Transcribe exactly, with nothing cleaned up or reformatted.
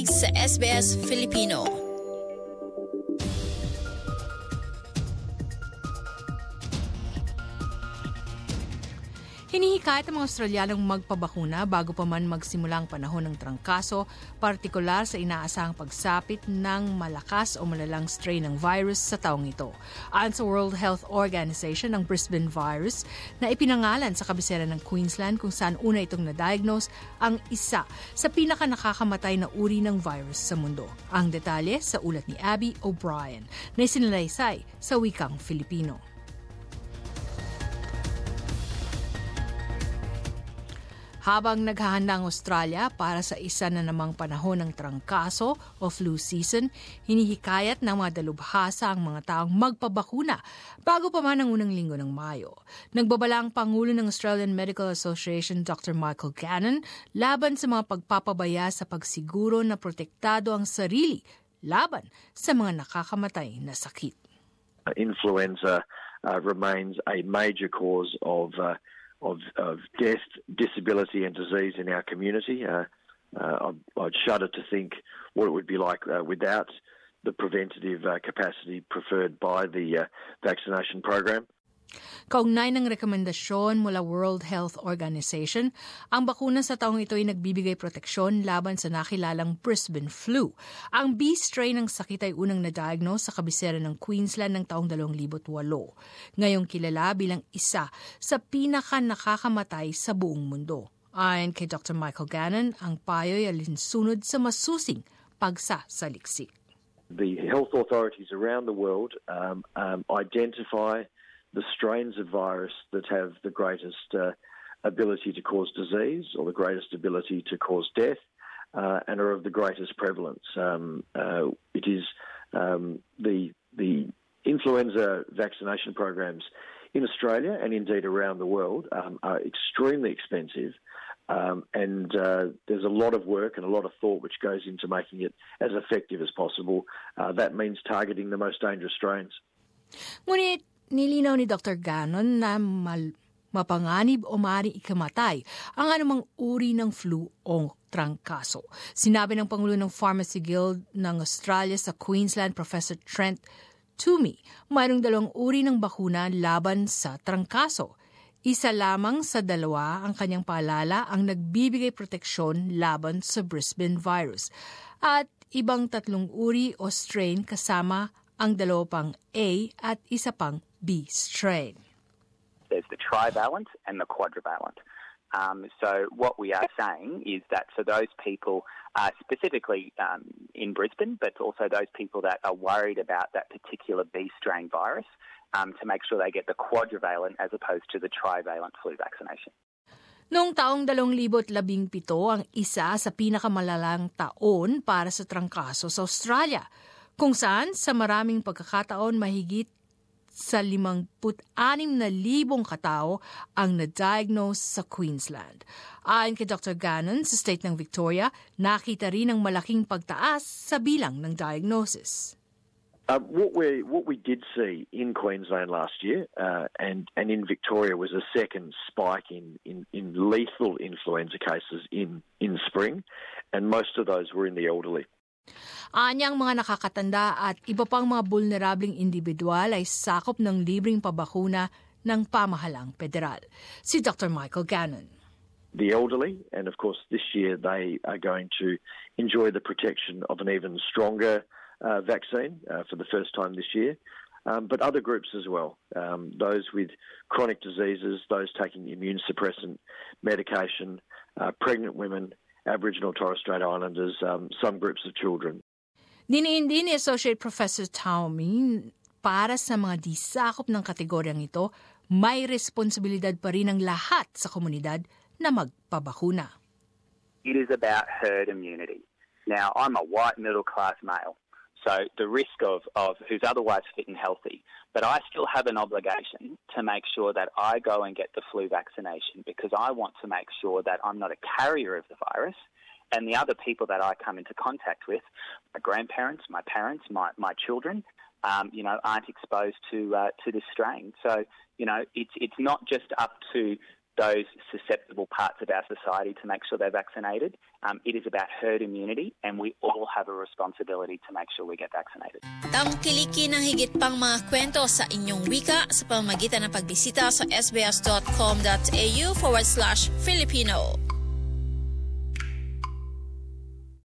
pakikinig sa S B S Filipino. Hinihikayat ang mga Australianong magpabakuna bago pa man magsimula ang panahon ng trangkaso, partikular sa inaasahang pagsapit ng malakas o malalang strain ng virus sa taong ito. Ayon sa World Health Organization, ang Brisbane virus na ipinangalan sa kabisera ng Queensland kung saan una itong na-diagnose ang isa sa pinaka-nakakamatay na uri ng virus sa mundo. Ang detalye sa ulat ni Abby O'Brien na isinalaysay sa wikang Filipino. Habang naghahanda ang Australia para sa isa na namang panahon ng trangkaso o flu season, hinihikayat ng mga dalubhasa ang mga taong magpabakuna bago pa man ang unang linggo ng Mayo. Nagbabala ang Pangulo ng Australian Medical Association, Doctor Michael Gannon, laban sa mga pagpapabaya sa pagsiguro na protektado ang sarili laban sa mga nakakamatay na sakit. Influenza uh, remains a major cause of uh, Of, of death, disability and disease in our community. Uh, uh, I'd, I'd shudder to think what it would be like uh, without the preventative uh, capacity preferred by the uh, vaccination program. Kaugnay ng rekomendasyon mula World Health Organization, ang bakuna sa taong ito ay nagbibigay proteksyon laban sa nakilalang Brisbane flu. Ang B strain ng sakit ay unang na-diagnose sa kabisera ng Queensland ng taong dalawang libo walo. Ngayong kilala bilang isa sa pinaka-nakakamatay sa buong mundo. Ayon kay Doctor Michael Gannon, ang payo ay alinsunod sa masusing pagsasaliksik. The health authorities around the world um, um, identify the strains of virus that have the greatest uh, ability to cause disease or the greatest ability to cause death uh, and are of the greatest prevalence. Um, uh, it is um, the the influenza vaccination programs in Australia and indeed around the world um, are extremely expensive, um, and uh, there's a lot of work and a lot of thought which goes into making it as effective as possible. Uh, that means targeting the most dangerous strains. Ngunit nilinaw ni Doctor Gannon na mal- mapanganib o maaaring ikamatay ang anumang uri ng flu o trangkaso. Sinabi ng Pangulo ng Pharmacy Guild ng Australia sa Queensland, Professor Trent Toomey, mayroong dalawang uri ng bakuna laban sa trangkaso. Isa lamang sa dalawa ang kanyang paalala ang nagbibigay proteksyon laban sa Brisbane virus. At ibang tatlong uri o strain kasama ang dalawa pang A at isa pang B strain. There's the trivalent and the quadrivalent. Um, so what we are saying is that for those people, uh, specifically um, in Brisbane, but also those people that are worried about that particular B strain virus, um, to make sure they get the quadrivalent as opposed to the trivalent flu vaccination. Noong taong dalawang libo't labing pito, ang isa sa pinakamalalang taon para sa trangkaso sa Australia, kung saan sa maraming pagkakataon mahigit sa limangput anim na libong katao ang na-diagnose sa Queensland. Ayon kay Doctor Gannon sa state ng Victoria, nakita rin ang malaking pagtaas sa bilang ng diagnosis. Uh, what we what we did see in Queensland last year uh, and and in Victoria was a second spike in, in, in lethal influenza cases in in spring, and most of those were in the elderly. Anyang mga nakakatanda at iba pang mga vulnerableng individual ay sakop ng libreng pabakuna ng pamahalang federal. Si Doctor Michael Gannon. The elderly, and of course this year they are going to enjoy the protection of an even stronger uh, vaccine uh, for the first time this year, um, but other groups as well. Um, those with chronic diseases, those taking immune suppressant medication, uh, pregnant women, Aboriginal Torres Strait Islanders, um, some groups of children. Diniin din ni Associate Professor Toomey, para sa mga disakop ng kategoryang ito, may responsibilidad pa rin ang lahat sa komunidad na magpabakuna. It is about herd immunity. Now, I'm a white middle-class male, so the risk of, of who's otherwise fit and healthy, but I still have an obligation to make sure that I go and get the flu vaccination because I want to make sure that I'm not a carrier of the virus and the other people that I come into contact with, my grandparents, my parents, my, my children, um, you know, aren't exposed to uh, to this strain. So, you know, it's it's not just up to those susceptible parts of our society to make sure they're vaccinated. Um, it is about herd immunity, and we all have a responsibility to make sure we get vaccinated. Tangkilikin ng higit pang mga kwento sa inyong wika sa pamamagitan ng pagbisita sa sbs.com.au forward slash Filipino.